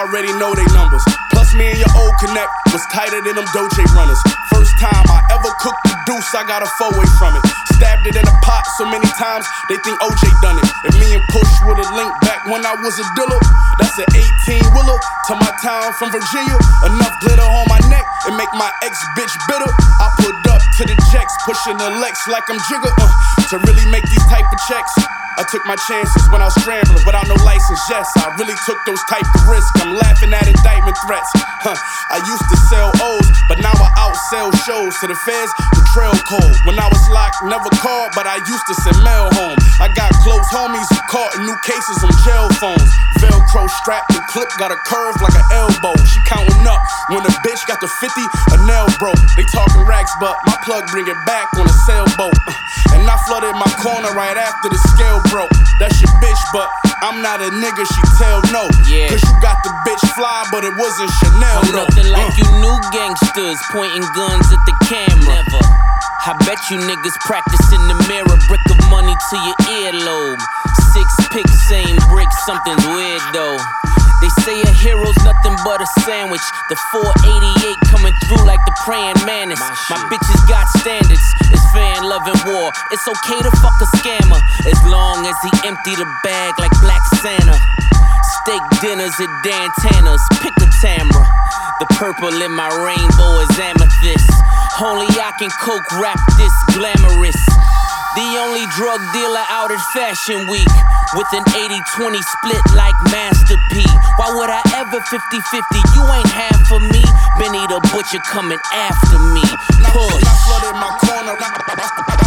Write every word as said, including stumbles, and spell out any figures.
already know they numbers. Plus me and your old connect was tighter than them Doje runners. First time I ever cooked the deuce, I got a four-way from it. Stabbed it in a pot so many times, they think O J done it. If me and Push would've linked back when I was a dealer, that's an eighteen-wheeler to my town from Virginia. Enough glitter on my neck and make my ex-bitch bitter. I pulled up to the checks, pushing the Lex like I'm Jigga. Uh, to really make these type of checks, I took my chances when I was scrambling without no license. Yes, I really took those type of risks. I'm laughing at indictment threats. Huh. I used to sell O's, but now I outsell shows. To the feds, the trail cold. When I was locked, never called, but I used to send mail home. I got close homies who caught in new cases on jail phones. Velcro strapped and clip got a curve like an elbow. She counting up when the bitch got the fifty, a nail broke. They talking racks, but my plug bring it back on a sailboat. Uh, and I flooded my corner right after the scale broke. That's your bitch, but I'm not a nigga, she tell no. Yeah. Cause you got the bitch fly, but it wasn't Chanel, I'm though. nothing like uh. you new gangsters pointing guns at the camera. Never. I bet you niggas practice in the mirror. Brick of money to your earlobe. Six picks, same brick, something's weird though. They say a hero's nothing but a sandwich. The four eighty-eight coming through like the praying mantis. My, My bitches got standards. It's fan loving war. It's okay to fuck a scammer as long as he empty the bag like Black Santa. Steak dinners at Dantana's. Pick a Tamra. The purple in my rainbow is amethyst. Only I can coke rap this glamorous. The only drug dealer out at Fashion Week with an eighty twenty split like Master P. Why would I ever fifty fifty? You ain't half of me. Benny the Butcher coming after me. Push. I flooded my corner.